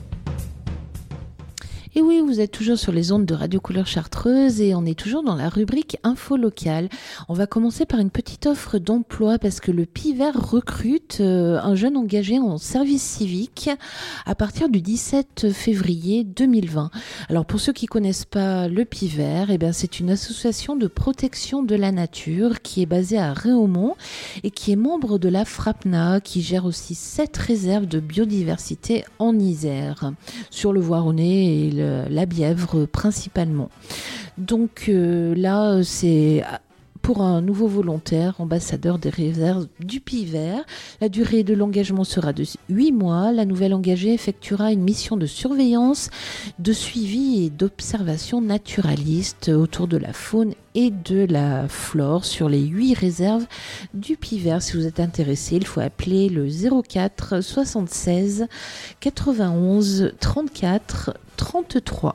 Et oui, vous êtes toujours sur les ondes de Radio Couleur Chartreuse et on est toujours dans la rubrique Info locale. On va commencer par une petite offre d'emploi parce que le PIVER recrute un jeune engagé en service civique à partir du 17 février 2020. Alors pour ceux qui connaissent pas le PIVER, eh bien c'est une association de protection de la nature qui est basée à Réaumont et qui est membre de la FRAPNA, qui gère aussi 7 réserves de biodiversité en Isère, sur le Voironnais et la Bièvre principalement. Donc là, c'est pour un nouveau volontaire, ambassadeur des réserves du PIVER. La durée de l'engagement sera de 8 mois. La nouvelle engagée effectuera une mission de surveillance, de suivi et d'observation naturaliste autour de la faune et de la flore sur les 8 réserves du PIVER. Si vous êtes intéressé, il faut appeler le 04 76 91 34 33.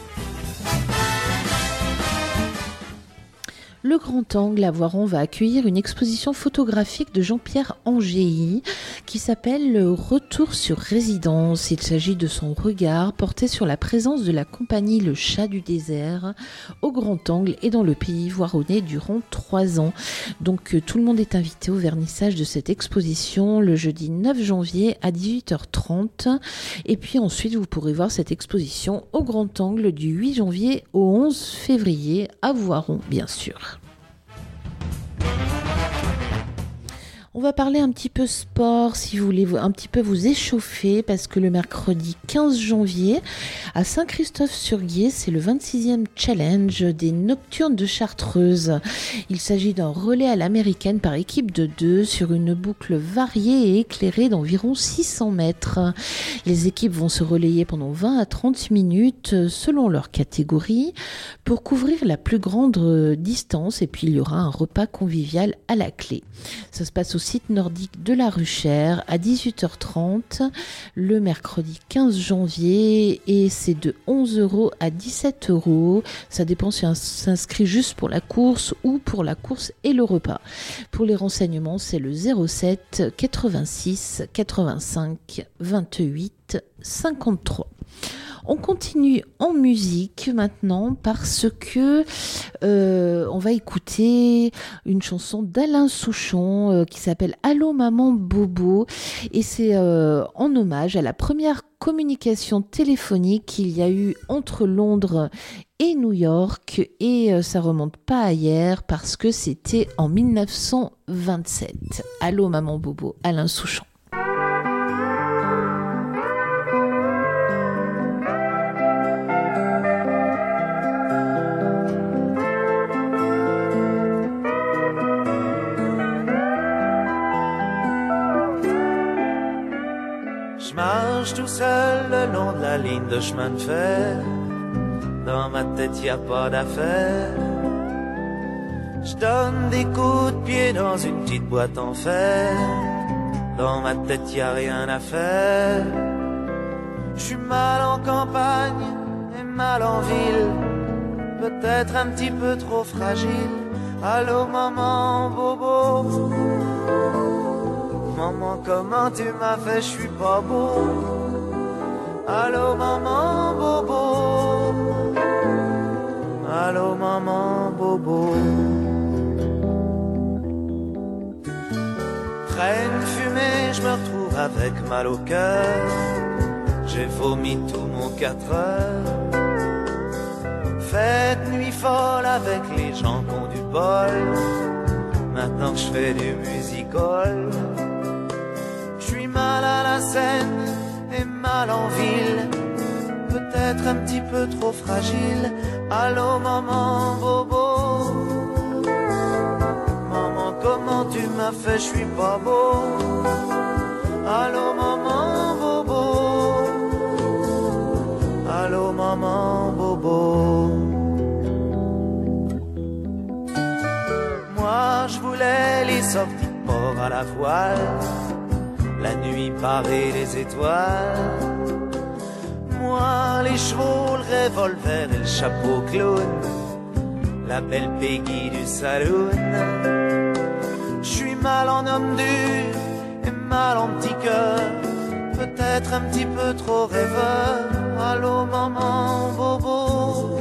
Le Grand Angle à Voiron va accueillir une exposition photographique de Jean-Pierre Angéi qui s'appelle « Retour sur résidence ». Il s'agit de son regard porté sur la présence de la compagnie Le Chat du Désert au Grand Angle et dans le pays voironnais durant 3 ans. Donc tout le monde est invité au vernissage de cette exposition le jeudi 9 janvier à 18h30. Et puis ensuite vous pourrez voir cette exposition au Grand Angle du 8 janvier au 11 février à Voiron bien sûr. On va parler un petit peu sport, si vous voulez un petit peu vous échauffer, parce que le mercredi 15 janvier, à Saint-Christophe-sur-Guiers, c'est le 26e challenge des Nocturnes de Chartreuse. Il s'agit d'un relais à l'américaine par équipe de 2 sur une boucle variée et éclairée d'environ 600 mètres. Les équipes vont se relayer pendant 20 à 30 minutes selon leur catégorie pour couvrir la plus grande distance, et puis il y aura un repas convivial à la clé. Ça se passe au site nordique de la Ruchère à 18h30 le mercredi 15 janvier et c'est de 11 € à 17 €. Ça dépend si on s'inscrit juste pour la course ou pour la course et le repas. Pour les renseignements, c'est le 07 86 85 28 53. On continue en musique maintenant parce que on va écouter une chanson d'Alain Souchon qui s'appelle Allô Maman Bobo, et c'est en hommage à la première communication téléphonique qu'il y a eu entre Londres et New York, et ça remonte pas à hier parce que c'était en 1927. Allô Maman Bobo, Alain Souchon. Je marche tout seul le long de la ligne de chemin de fer. Dans ma tête y a pas d'affaire. Je donne des coups de pied dans une petite boîte en fer. Dans ma tête y a rien à faire. Je suis mal en campagne et mal en ville. Peut-être un petit peu trop fragile. Allô maman bobo. Maman, comment tu m'as fait, je suis pas beau. Allô maman bobo. Allô maman bobo. Traîne fumée, je me retrouve avec mal au cœur. J'ai vomi tout mon 4 heures. Fête nuit folle avec les gens qui ont du bol. Maintenant que je fais du music-hall. Mal à la scène et mal en ville. Peut-être un petit peu trop fragile. Allô maman bobo. Maman, comment tu m'as fait, je suis pas beau. Allô maman bobo. Allô maman bobo. Moi je voulais les sorties de port à la voile. La nuit parée des étoiles. Moi les chevaux, le revolver et le chapeau clown. La belle Peggy du saloon. J'suis mal en homme dur et mal en petit cœur. Peut-être un petit peu trop rêveur. Allô maman bobo.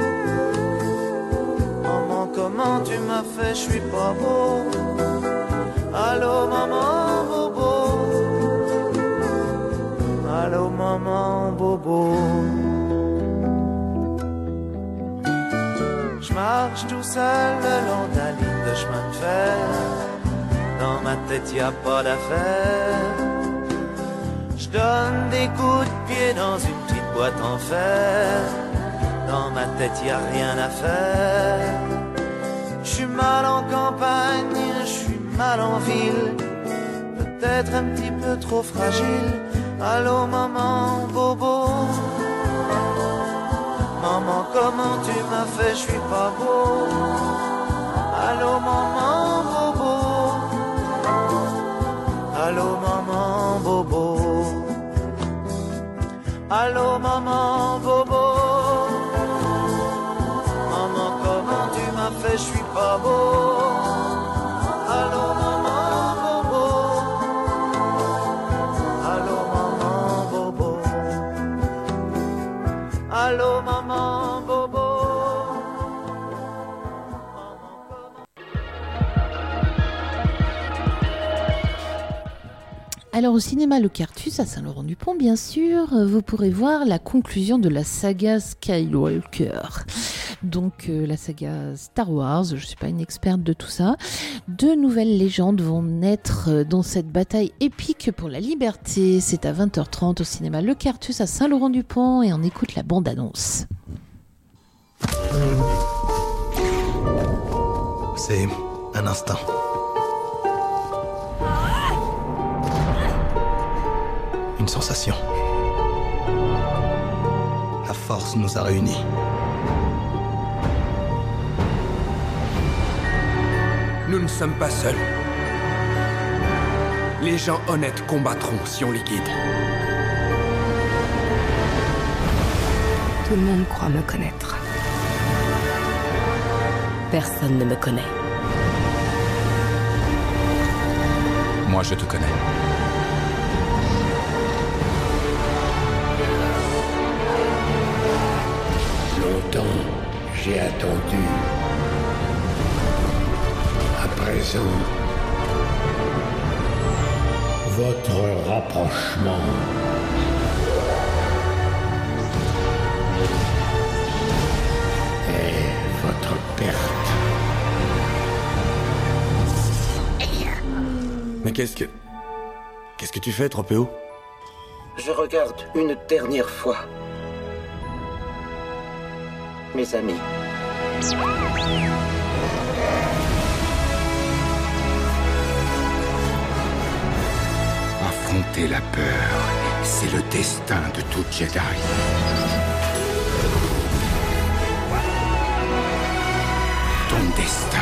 Maman, comment tu m'as fait, je suis pas beau. Allô maman bobo. Allô maman bobo. Je marche tout seul le long de la ligne de chemin de fer. Dans ma tête y a pas d'affaire. Je donne des coups de pied dans une petite boîte en fer. Dans ma tête y a rien à faire. Je suis mal en campagne, je suis mal en ville. Peut-être un petit peu trop fragile. Allô maman bobo. Maman, comment tu m'as fait, je suis pas beau. Allô maman bobo. Allô maman bobo. Allô maman bobo. Maman, comment tu m'as fait, je suis pas beau. Allô maman bobo. Allô maman bobo. Allô maman bobo. Alors au cinéma Le Cartus à Saint-Laurent-du-Pont, bien sûr, vous pourrez voir la conclusion de la saga Skywalker. donc la saga Star Wars. Je ne suis pas une experte de tout ça. 2 nouvelles légendes vont naître dans cette bataille épique pour la liberté. C'est à 20h30 au cinéma Le Cartus à Saint-Laurent-du-Pont et on écoute la bande-annonce. C'est un instinct. Une sensation. La force nous a réunis. Nous ne sommes pas seuls. Les gens honnêtes combattront si on les guide. Tout le monde croit me connaître. Personne ne me connaît. Moi, je te connais. Longtemps, j'ai attendu. À présent, votre rapprochement. Et votre perte. Mais qu'est-ce que tu fais, Tropéo? Je regarde une dernière fois mes amis. Affronter la peur, c'est le destin de tout Jedi. Ton destin.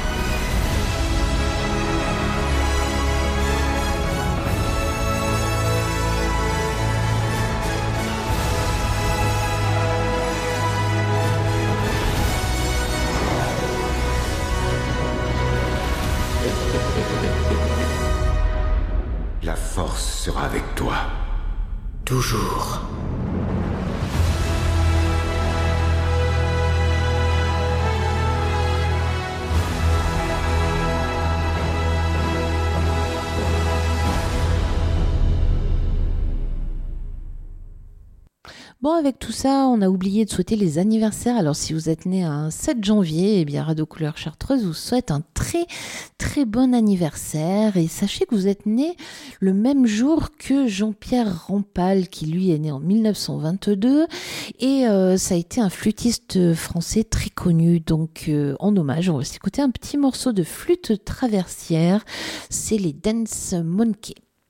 La force sera avec toi. Toujours. Bon, avec tout ça, on a oublié de souhaiter les anniversaires. Alors, si vous êtes né un 7 janvier, eh bien, Radio Couleur Chartreuse vous souhaite un très, très bon anniversaire. Et sachez que vous êtes né le même jour que Jean-Pierre Rampal, qui lui est né en 1922. Et ça a été un flûtiste français très connu. Donc, en hommage, on va s'écouter un petit morceau de flûte traversière. C'est les Dance Monkeys.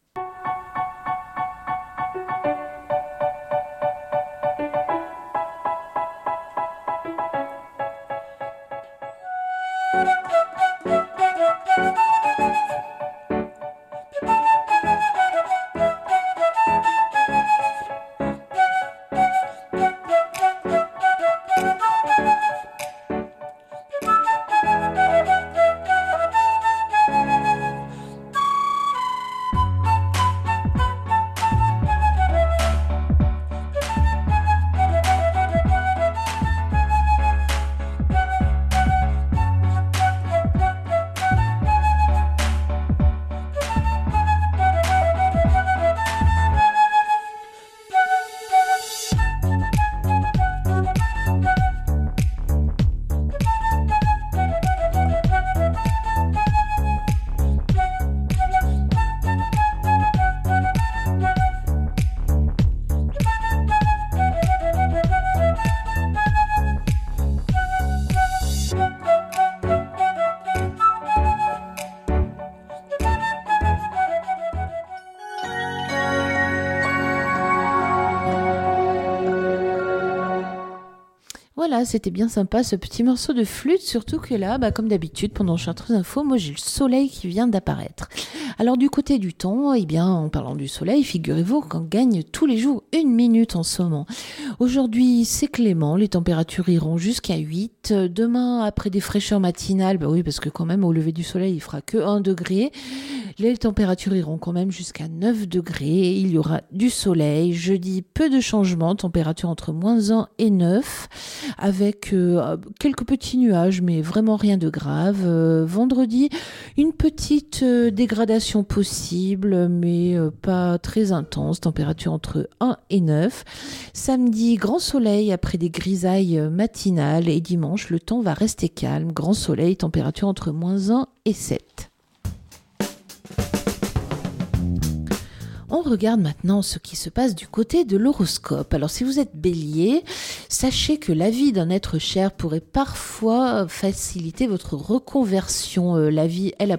Voilà, c'était bien sympa ce petit morceau de flûte, surtout que là, comme d'habitude, pendant Chartreuse Info, moi j'ai le soleil qui vient d'apparaître. Alors du côté du temps, eh bien, en parlant du soleil, figurez-vous qu'on gagne tous les jours 1 minute en ce moment. Aujourd'hui, c'est clément, les températures iront jusqu'à 8. Demain, après des fraîcheurs matinales, oui, parce que quand même, au lever du soleil, il fera que 1 degré. Les températures iront quand même jusqu'à 9 degrés. Il y aura du soleil. Jeudi, peu de changements, température entre -1 et 9, avec quelques petits nuages, mais vraiment rien de grave. Vendredi, une petite dégradation agglomération possible, mais pas très intense, température entre 1 et 9. Samedi, grand soleil après des grisailles matinales, et dimanche, le temps va rester calme, grand soleil, température entre -1 et 7. On regarde maintenant ce qui se passe du côté de l'horoscope. Alors si vous êtes bélier, sachez que la vie d'un être cher pourrait parfois faciliter votre reconversion, la vie L'.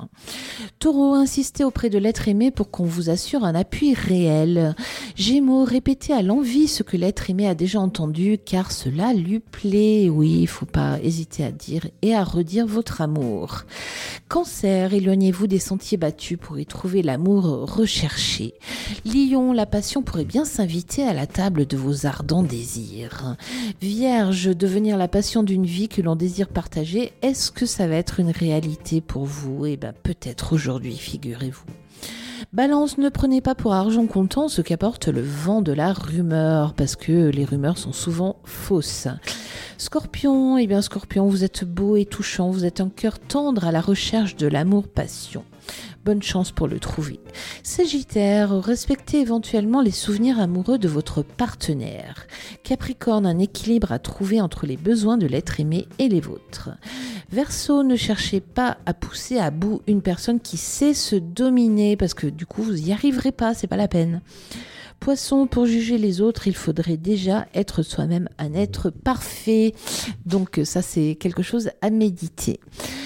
Taureau, insistez auprès de l'être aimé pour qu'on vous assure un appui réel. Gémeaux, répétez à l'envi ce que l'être aimé a déjà entendu car cela lui plaît. Oui, il ne faut pas hésiter à dire et à redire votre amour. Cancer, éloignez-vous des sentiers battus pour y trouver l'amour recherché. Lion, la passion pourrait bien s'inviter à la table de vos ardents désirs. Vierge, devenir la passion d'une vie que l'on désire partager, est-ce que ça va être une réalité pour vous ? Eh bien, peut-être aujourd'hui, figurez-vous. Balance, ne prenez pas pour argent comptant ce qu'apporte le vent de la rumeur, parce que les rumeurs sont souvent fausses. Scorpion, eh bien Scorpion, vous êtes beau et touchant, vous êtes un cœur tendre à la recherche de l'amour-passion. Bonne chance pour le trouver. Sagittaire, respectez éventuellement les souvenirs amoureux de votre partenaire. Capricorne, un équilibre à trouver entre les besoins de l'être aimé et les vôtres. Verseau, ne cherchez pas à pousser à bout une personne qui sait se dominer, parce que du coup vous n'y arriverez pas, c'est pas la peine. Poisson, pour juger les autres, il faudrait déjà être soi-même un être parfait. Donc ça, c'est quelque chose à méditer.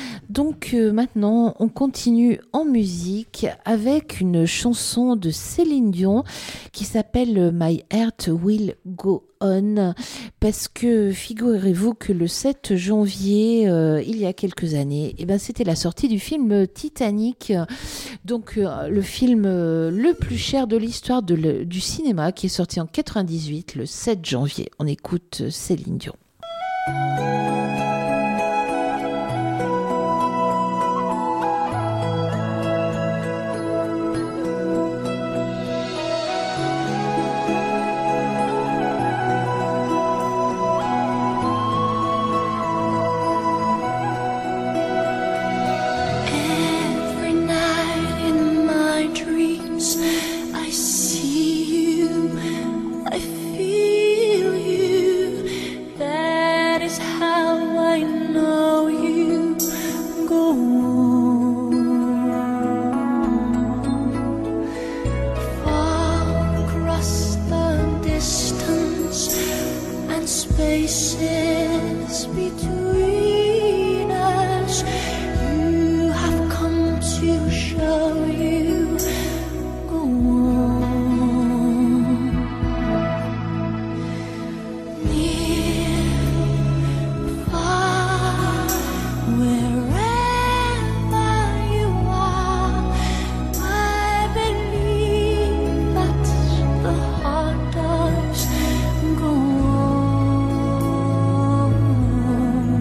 Donc maintenant, on continue en musique avec une chanson de Céline Dion qui s'appelle My Heart Will Go On, parce que figurez-vous que le 7 janvier, il y a quelques années, c'était la sortie du film Titanic, donc le film le plus cher de l'histoire du cinéma, qui est sorti en 98, le 7 janvier. On écoute Céline Dion. Go on.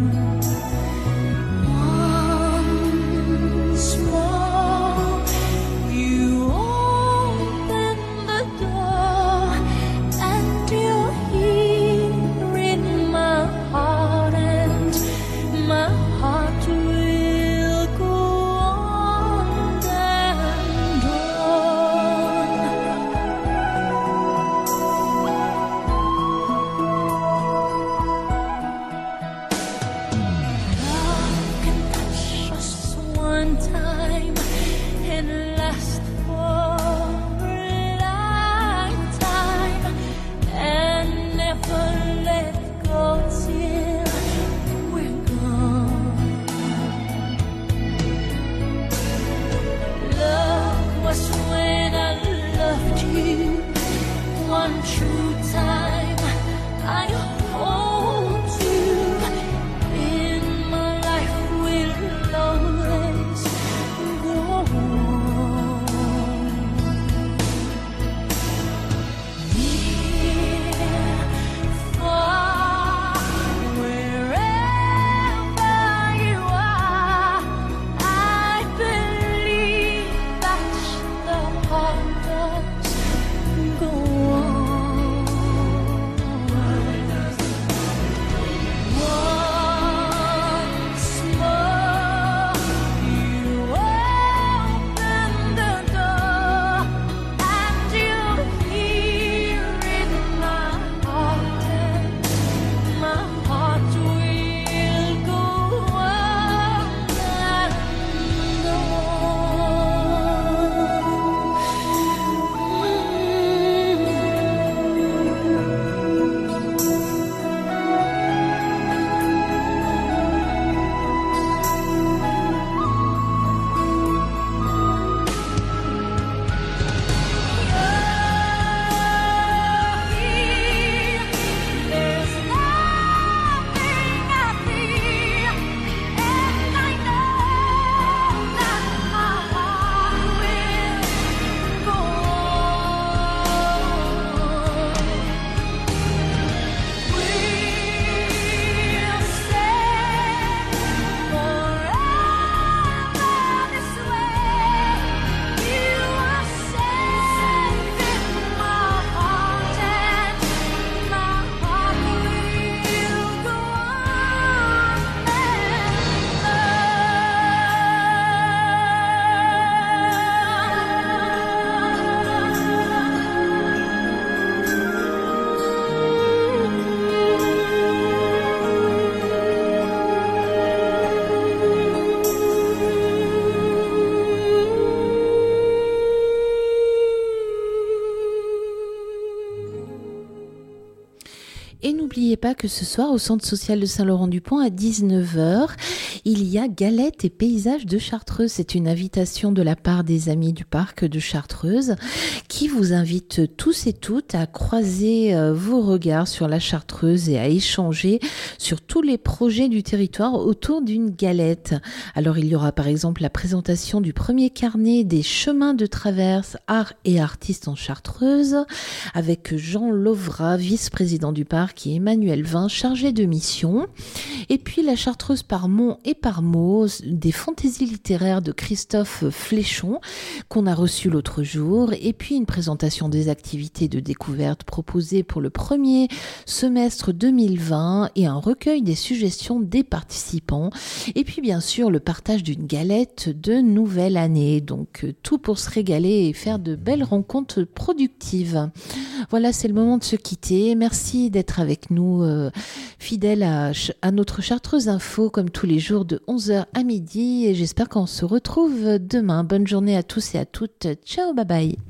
Et n'oubliez pas que ce soir, au Centre social de Saint-Laurent-du-Pont, à 19h, il y a Galettes et paysages de Chartreuse. C'est une invitation de la part des amis du parc de Chartreuse qui vous invitent tous et toutes à croiser vos regards sur la Chartreuse et à échanger sur tous les projets du territoire autour d'une galette. Alors, il y aura par exemple la présentation du premier carnet des chemins de traverse art et artistes en Chartreuse avec Jean Lovra, vice-président du parc, et Emmanuel Vin, chargé de mission. Et puis la Chartreuse par mots et par mots, des fantaisies littéraires de Christophe Fléchon qu'on a reçu l'autre jour. Et puis une présentation des activités de découverte proposées pour le premier semestre 2020 et un recueil des suggestions des participants. Et puis bien sûr le partage d'une galette de nouvelle année. Donc tout pour se régaler et faire de belles rencontres productives. Voilà, c'est le moment de se quitter. Merci d'être avec nous, fidèles à notre Chartreuse Info, comme tous les jours de 11h à midi. Et j'espère qu'on se retrouve demain. Bonne journée à tous et à toutes. Ciao, bye bye.